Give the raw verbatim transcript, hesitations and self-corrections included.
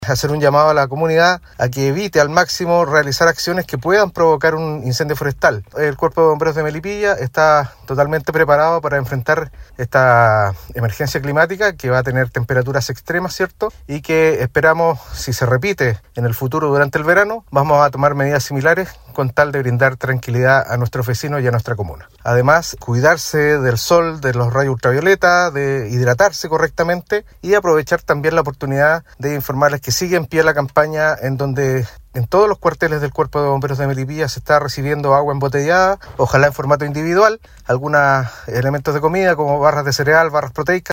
hacer un llamado a la comunidad a que evite al máximo realizar acciones que puedan provocar un incendio forestal. El Cuerpo de Bomberos de Melipilla está totalmente preparado para enfrentar esta emergencia climática que va a tener temperaturas extremas, ¿cierto? Y que esperamos, si se repite en el futuro durante el verano, vamos a tomar medidas similares con tal de brindar tranquilidad a nuestros vecinos y a nuestra comuna. Además, cuidarse del sol, de los rayos ultravioleta, de hidratarse correctamente y aprovechar también la oportunidad de informarles que sigue en pie la campaña en donde en todos los cuarteles del Cuerpo de Bomberos de Melipilla se está recibiendo agua embotellada, ojalá en formato individual, algunos elementos de comida como barras de cereal, barras proteicas.